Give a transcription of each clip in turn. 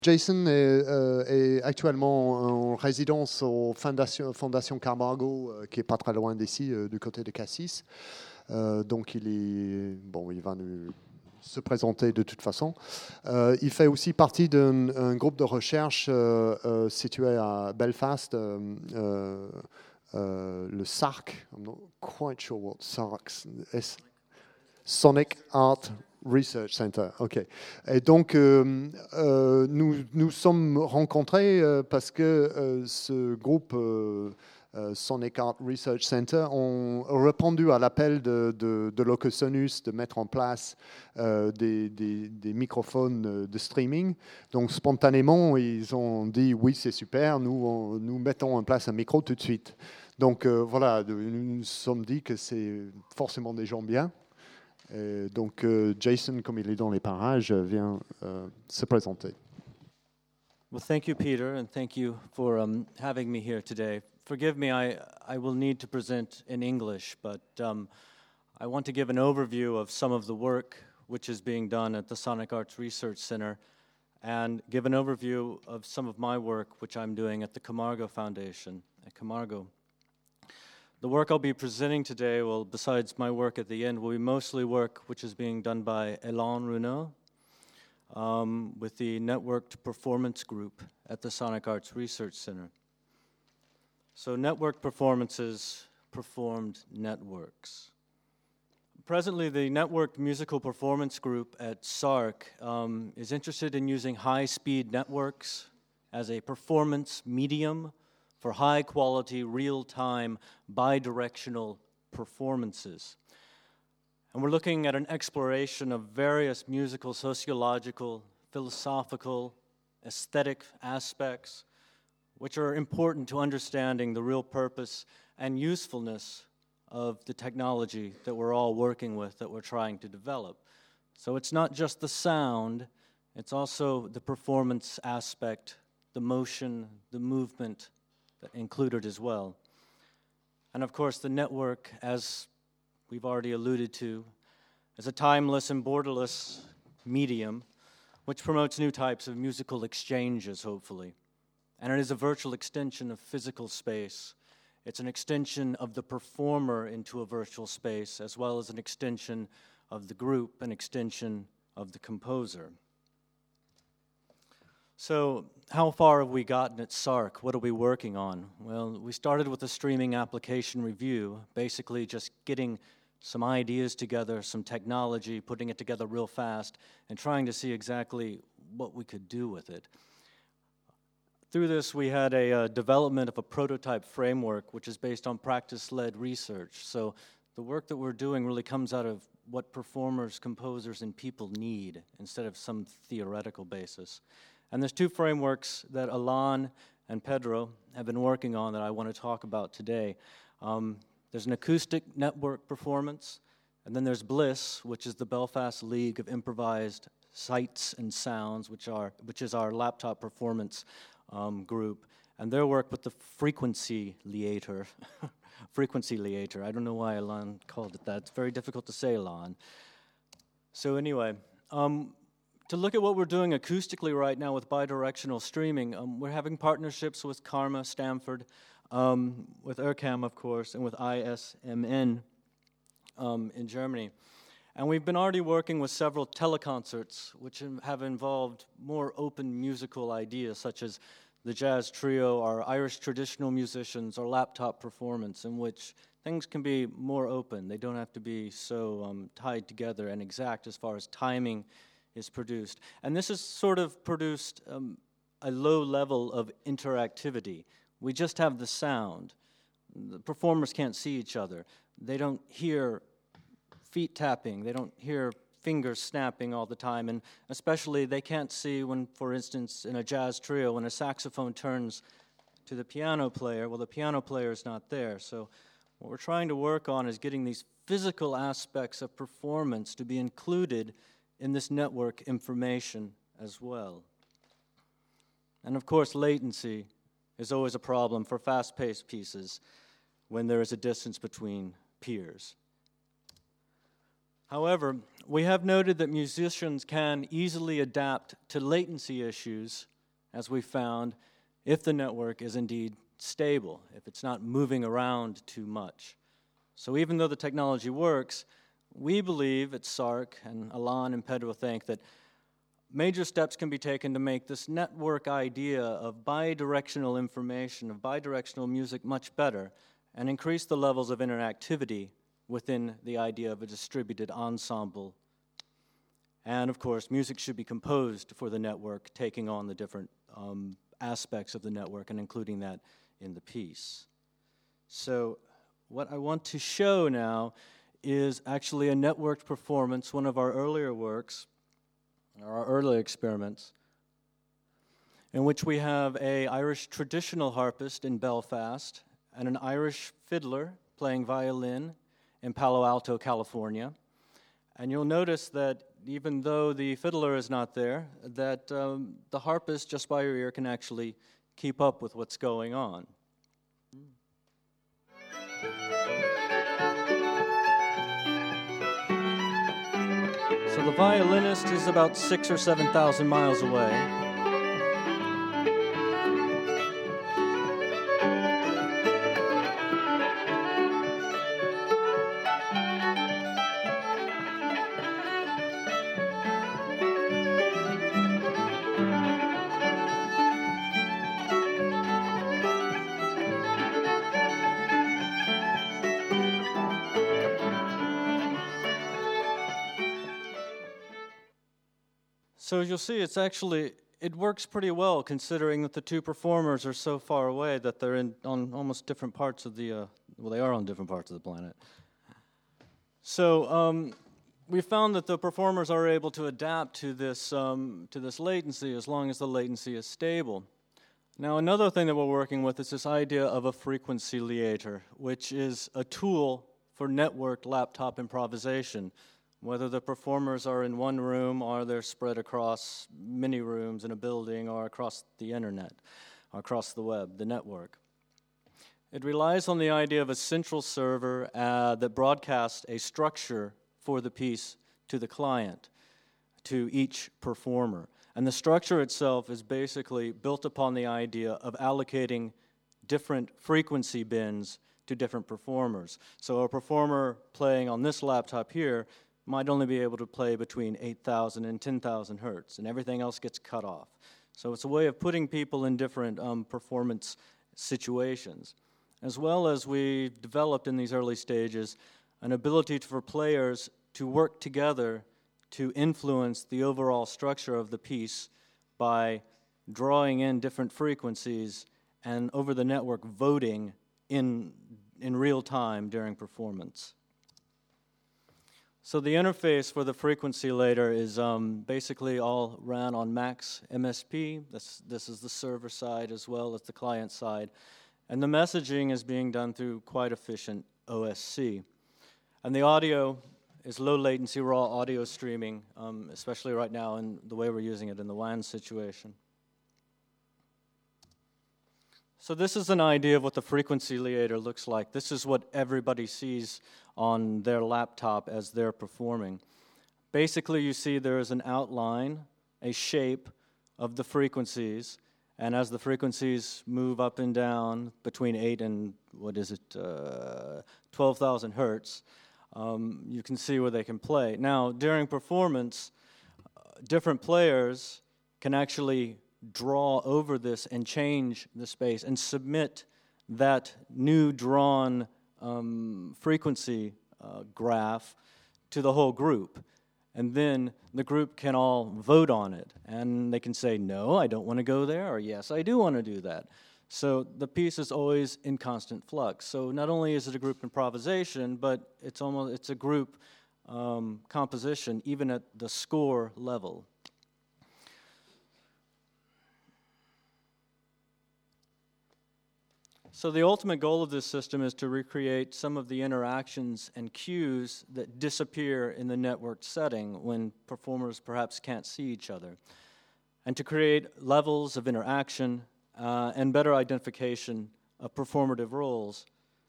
Jason est actuellement en résidence au Fondation Camargo, qui est pas très loin d'ici, du côté de Cassis. Donc il va nous se présenter de toute façon. Il fait aussi partie d'un groupe de recherche situé à Belfast, le SARC. I'm not quite sure what SARC is. Sonic Art Research Center, ok. Et donc, nous sommes rencontrés parce que ce groupe Sonic Art Research Center ont répondu à l'appel de Locusonus de mettre en place des microphones de streaming. Donc, spontanément, ils ont dit oui, c'est super, nous mettons en place un micro tout de suite. Donc, voilà, nous nous sommes dit que c'est forcément des gens bien. Donc, Jason, comme il est dans les parages, vient se présenter. Well, thank you, Peter, and thank you for having me here today. Forgive me, I will need to present in English, but I want to give an overview of some of the work which is being done at the Sonic Arts Research Center and give an overview of some of my work which I'm doing at the Camargo Foundation at Camargo. The work I'll be presenting today, well, besides my work at the end, will be mostly work which is being done by Elan Renault with the Networked Performance Group at the Sonic Arts Research Center. So networked performances, performed networks. Presently, the Networked Musical Performance Group at SARC is interested in using high-speed networks as a performance medium for high-quality, real-time, bidirectional performances. And we're looking at an exploration of various musical, sociological, philosophical, aesthetic aspects, which are important to understanding the real purpose and usefulness of the technology that we're all working with, that we're trying to develop. So it's not just the sound, it's also the performance aspect, the motion, the movement, included as well. And of course, the network, as we've already alluded to, is a timeless and borderless medium which promotes new types of musical exchanges, hopefully. And it is a virtual extension of physical space. It's an extension of the performer into a virtual space, as well as an extension of the group, an extension of the composer. So how far have we gotten at SARC? What are we working on? Well, we started with a streaming application review, basically just getting some ideas together, some technology, putting it together real fast, and trying to see exactly what we could do with it. Through this, we had a development of a prototype framework, which is based on practice-led research. So the work that we're doing really comes out of what performers, composers, and people need, instead of some theoretical basis. And there's two frameworks that Elan and Pedro have been working on that I want to talk about today. There's an acoustic network performance, and then there's BLISS, which is the Belfast League of Improvised Sights and Sounds, which is our laptop performance group, and their work with the frequency leater. Frequency leater. I don't know why Elan called it that. It's very difficult to say, Elan. So anyway, to look at what we're doing acoustically right now with bidirectional streaming, we're having partnerships with Karma, Stanford, with ERCAM, of course, and with ISMN in Germany. And we've been already working with several teleconcerts, which have involved more open musical ideas, such as the jazz trio, our Irish traditional musicians, our laptop performance, in which things can be more open. They don't have to be so tied together and exact as far as timing is produced. And this has sort of produced a low level of interactivity. We just have the sound. The performers can't see each other. They don't hear feet tapping. They don't hear fingers snapping all the time. And especially they can't see when, for instance, in a jazz trio, when a saxophone turns to the piano player, well, the piano player is not there. So what we're trying to work on is getting these physical aspects of performance to be included in this network information as well. And of course, latency is always a problem for fast-paced pieces when there is a distance between peers. However, we have noted that musicians can easily adapt to latency issues as we found, if the network is indeed stable, if it's not moving around too much. So even though the technology works, we believe at SARC, and Alain and Pedro think, that major steps can be taken to make this network idea of bidirectional information, of bidirectional music much better, and increase the levels of interactivity within the idea of a distributed ensemble. And of course, music should be composed for the network, taking on the different aspects of the network and including that in the piece. So what I want to show now is actually a networked performance, one of our earlier works, our early experiments, in which we have an Irish traditional harpist in Belfast and an Irish fiddler playing violin in Palo Alto, California. And you'll notice that even though the fiddler is not there, that the harpist, just by your ear, can actually keep up with what's going on. So the violinist is about 6,000 or 7,000 miles away. So as you'll see, it works pretty well, considering that the two performers are so far away that they're on almost different parts of the, they are on different parts of the planet. So we found that the performers are able to adapt to this latency as long as the latency is stable. Now, another thing that we're working with is this idea of a frequency leader, which is a tool for networked laptop improvisation. Whether the performers are in one room or they're spread across many rooms in a building or across the internet, or across the web, the network. It relies on the idea of a central server that broadcasts a structure for the piece to the client, to each performer. And the structure itself is basically built upon the idea of allocating different frequency bins to different performers. So a performer playing on this laptop here might only be able to play between 8,000 and 10,000 hertz, and everything else gets cut off. So it's a way of putting people in different performance situations, as well as we developed in these early stages an ability for players to work together to influence the overall structure of the piece by drawing in different frequencies and over the network voting in real time during performance. So the interface for the frequency ladder is basically all ran on Max MSP. This is the server side as well as the client side. And the messaging is being done through quite efficient OSC. And the audio is low latency raw audio streaming, especially right now in the way we're using it in the WAN situation. So this is an idea of what the frequency leader looks like. This is what everybody sees on their laptop as they're performing. Basically, you see there is an outline, a shape of the frequencies, and as the frequencies move up and down between 8 and, 12,000 hertz, you can see where they can play. Now, during performance, different players can actually draw over this and change the space and submit that new drawn frequency graph to the whole group. And then the group can all vote on it. And they can say, no, I don't want to go there, or yes, I do want to do that. So the piece is always in constant flux. So not only is it a group improvisation, but it's a group composition, even at the score level. So the ultimate goal of this system is to recreate some of the interactions and cues that disappear in the networked setting when performers perhaps can't see each other, and to create levels of interaction and better identification of performative roles.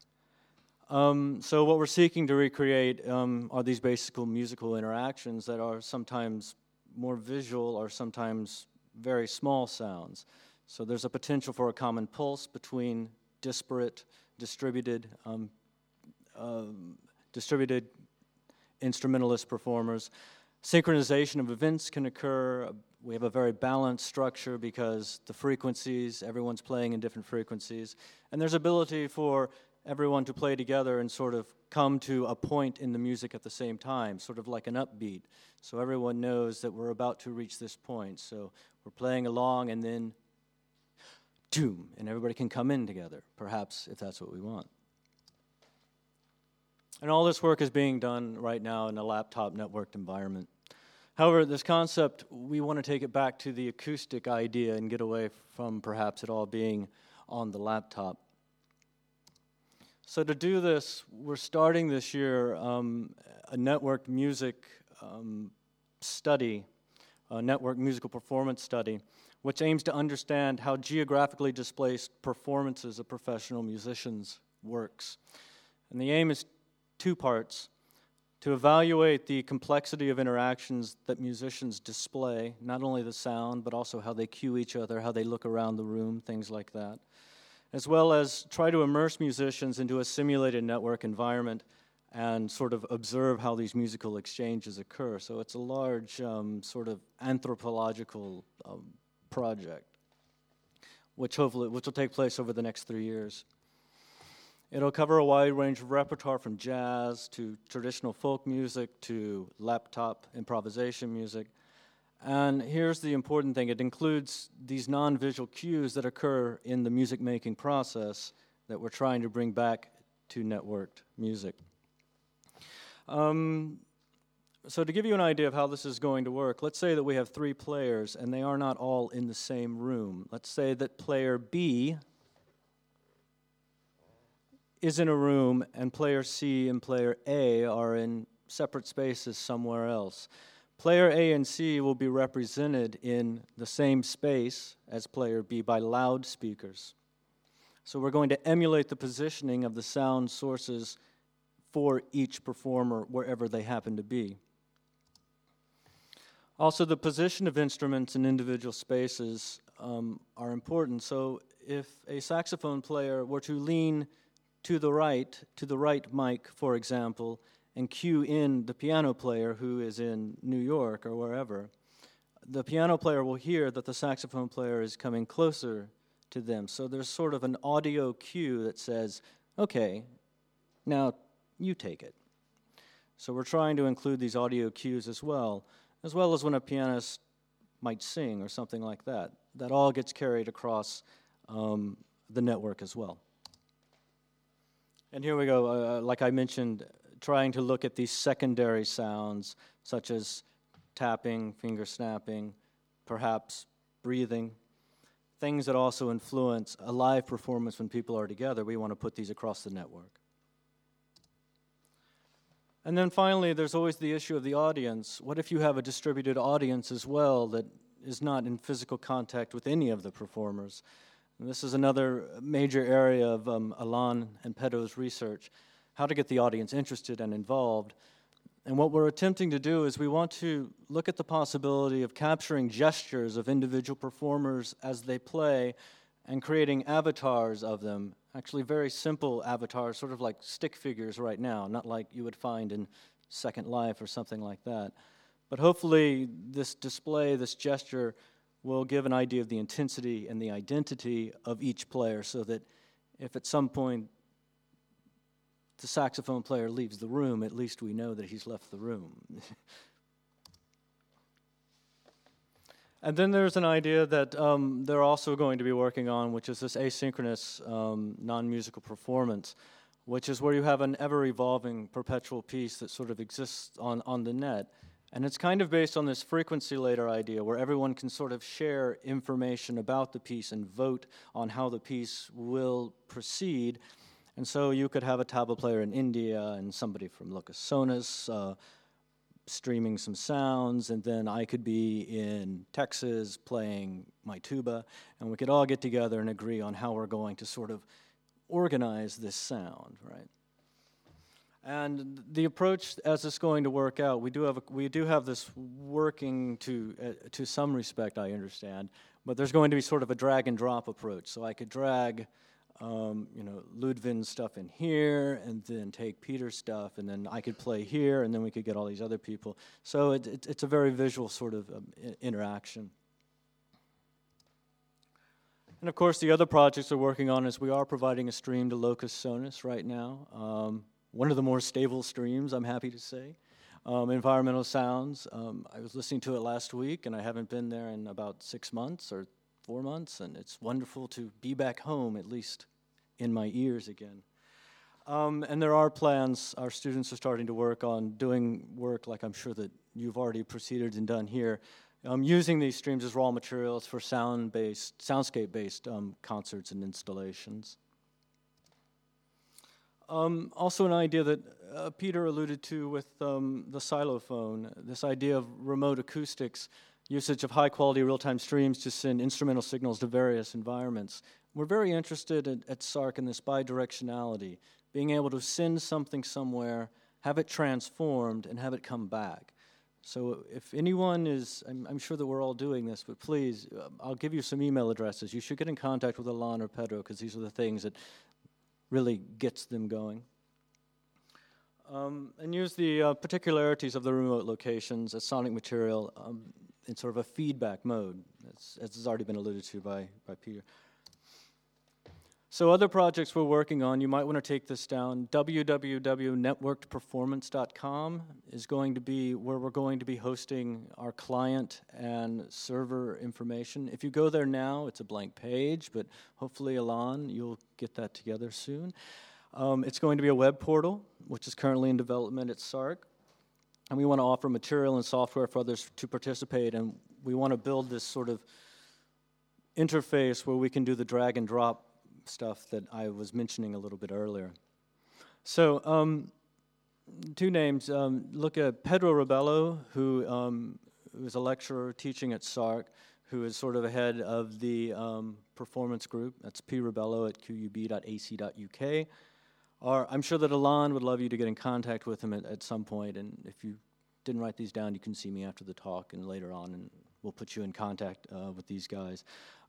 So what we're seeking to recreate are these basic musical interactions that are sometimes more visual or sometimes very small sounds. So there's a potential for a common pulse between disparate, distributed instrumentalist performers. Synchronization of events can occur. We have a very balanced structure because the frequencies, everyone's playing in different frequencies. And there's ability for everyone to play together and sort of come to a point in the music at the same time, sort of like an upbeat. So everyone knows that we're about to reach this point. So we're playing along and then doom, and everybody can come in together, perhaps, if that's what we want. And all this work is being done right now in a laptop networked environment. However, this concept, we want to take it back to the acoustic idea and get away from perhaps it all being on the laptop. So to do this, we're starting this year a networked music study, a network musical performance study, which aims to understand how geographically displaced performances of professional musicians works. And the aim is two parts: to evaluate the complexity of interactions that musicians display, not only the sound, but also how they cue each other, how they look around the room, things like that, as well as try to immerse musicians into a simulated network environment and sort of observe how these musical exchanges occur. So it's a large sort of anthropological project, which will take place over the next 3 years. It'll cover a wide range of repertoire from jazz to traditional folk music to laptop improvisation music. And here's the important thing: it includes these non-visual cues that occur in the music-making process that we're trying to bring back to networked music. So to give you an idea of how this is going to work, let's say that we have 3 players and they are not all in the same room. Let's say that player B is in a room and player C and player A are in separate spaces somewhere else. Player A and C will be represented in the same space as player B by loudspeakers. So we're going to emulate the positioning of the sound sources for each performer wherever they happen to be. Also, the position of instruments in individual spaces are important. So if a saxophone player were to lean to the right mic, for example, and cue in the piano player who is in New York or wherever, the piano player will hear that the saxophone player is coming closer to them. So there's sort of an audio cue that says, okay, now you take it. So we're trying to include these audio cues as well as when a pianist might sing or something like that. That all gets carried across the network as well. And here we go, like I mentioned, trying to look at these secondary sounds, such as tapping, finger snapping, perhaps breathing, things that also influence a live performance when people are together. We want to put these across the network. And then finally, there's always the issue of the audience. What if you have a distributed audience as well that is not in physical contact with any of the performers? And this is another major area of Alain and Pedro's research, how to get the audience interested and involved. And what we're attempting to do is we want to look at the possibility of capturing gestures of individual performers as they play and creating avatars of them, actually very simple avatars, sort of like stick figures right now, not like you would find in Second Life or something like that. But hopefully this display, this gesture, will give an idea of the intensity and the identity of each player, so that if at some point the saxophone player leaves the room, at least we know that he's left the room. And then there's an idea that they're also going to be working on, which is this asynchronous non-musical performance, which is where you have an ever-evolving perpetual piece that sort of exists on the net. And it's kind of based on this frequency layer idea where everyone can sort of share information about the piece and vote on how the piece will proceed. And so you could have a tabla player in India and somebody from Locasonis streaming some sounds, and then I could be in Texas playing my tuba, and we could all get together and agree on how we're going to sort of organize this sound, right? And the approach, as it's going to work out, we do have this working to some respect, I understand, but there's going to be sort of a drag and drop approach. So I could drag, Ludvin's stuff in here, and then take Peter's stuff, and then I could play here, and then we could get all these other people. So it's a very visual sort of interaction. And of course, the other projects we're working on is we are providing a stream to Locus Sonus right now. One of the more stable streams, I'm happy to say. Environmental Sounds. I was listening to it last week, and I haven't been there in about 6 months or 4 months, and it's wonderful to be back home, at least in my ears again. And there are plans. Our students are starting to work on doing work like I'm sure that you've already proceeded and done here, using these streams as raw materials for soundscape-based concerts and installations. Also an idea that Peter alluded to with the xylophone, this idea of remote acoustics, usage of high-quality real-time streams to send instrumental signals to various environments. We're very interested at SARC in this bidirectionality, being able to send something somewhere, have it transformed, and have it come back. So if anyone is, I'm sure that we're all doing this, but please, I'll give you some email addresses. You should get in contact with Alon or Pedro, because these are the things that really gets them going. And use the particularities of the remote locations as sonic material in sort of a feedback mode, as has already been alluded to by Peter. So other projects we're working on, you might want to take this down. www.networkedperformance.com is going to be where we're going to be hosting our client and server information. If you go there now, it's a blank page, but hopefully, Alon, you'll get that together soon. It's going to be a web portal, which is currently in development at SARC. And we want to offer material and software for others to participate, and we want to build this sort of interface where we can do the drag and drop stuff that I was mentioning a little bit earlier. So, 2 names. Look at Pedro Rebello, who is a lecturer teaching at SARC, who is sort of head of the performance group. That's prebello at qub.ac.uk. I'm sure that Alon would love you to get in contact with him at some point, and if you didn't write these down, you can see me after the talk and later on, and we'll put you in contact with these guys.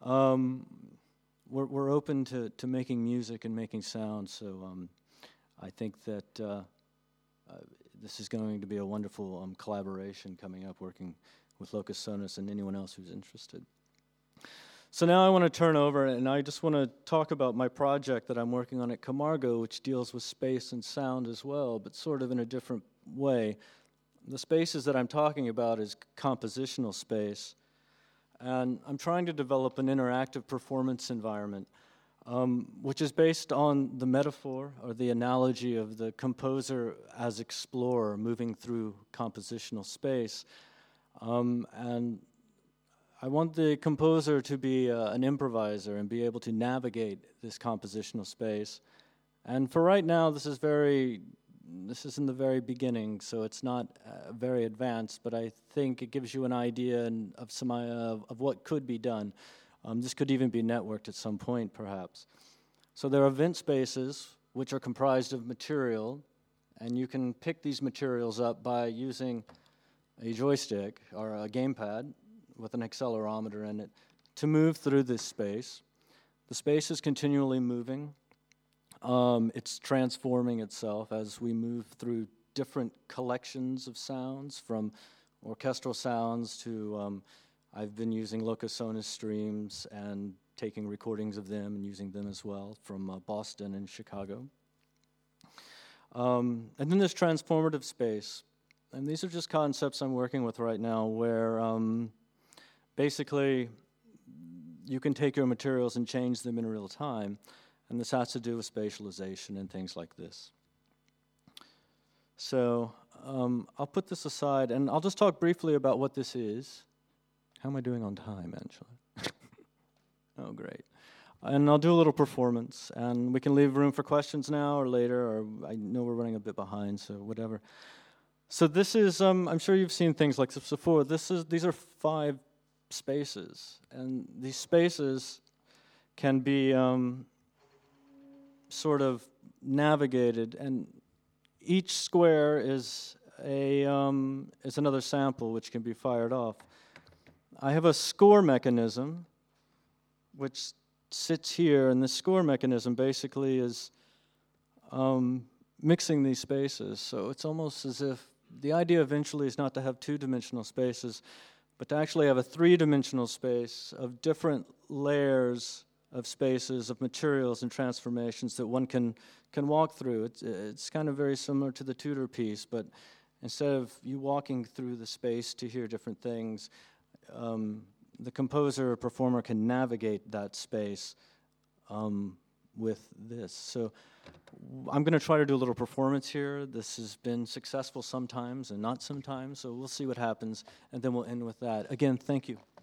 We're open to making music and making sound, so I think that this is going to be a wonderful collaboration coming up, working with Locus Sonus and anyone else who's interested. So now I want to turn over, and I just want to talk about my project that I'm working on at Camargo, which deals with space and sound as well, but sort of in a different way. The spaces that I'm talking about is compositional space, and I'm trying to develop an interactive performance environment, which is based on the metaphor or the analogy of the composer as explorer moving through compositional space. And I want the composer to be an improviser and be able to navigate this compositional space. And for right now, this is in the very beginning, so it's not very advanced, but I think it gives you an idea of some of what could be done. This could even be networked at some point, perhaps. So there are event spaces, which are comprised of material, and you can pick these materials up by using a joystick or a gamepad with an accelerometer in it to move through this space. The space is continually moving. It's transforming itself as we move through different collections of sounds, from orchestral sounds to, I've been using Locus Sonus streams and taking recordings of them and using them as well from Boston and Chicago. And then there's transformative space. And these are just concepts I'm working with right now where basically you can take your materials and change them in real time. And this has to do with spatialization and things like this. So I'll put this aside, and I'll just talk briefly about what this is. How am I doing on time, Angela? Oh, great. And I'll do a little performance, and we can leave room for questions now or later, or I know we're running a bit behind, so whatever. So this is, I'm sure you've seen things like this before. These are 5 spaces, and these spaces can be sort of navigated, and each square is another sample which can be fired off. I have a score mechanism which sits here, and the score mechanism basically is mixing these spaces. So it's almost as if the idea eventually is not to have two-dimensional spaces, but to actually have a three-dimensional space of different layers of spaces, of materials and transformations that one can walk through. It's kind of very similar to the Tudor piece, but instead of you walking through the space to hear different things, the composer or performer can navigate that space with this. So I'm going to try to do a little performance here. This has been successful sometimes and not sometimes, so we'll see what happens, and then we'll end with that. Again, thank you.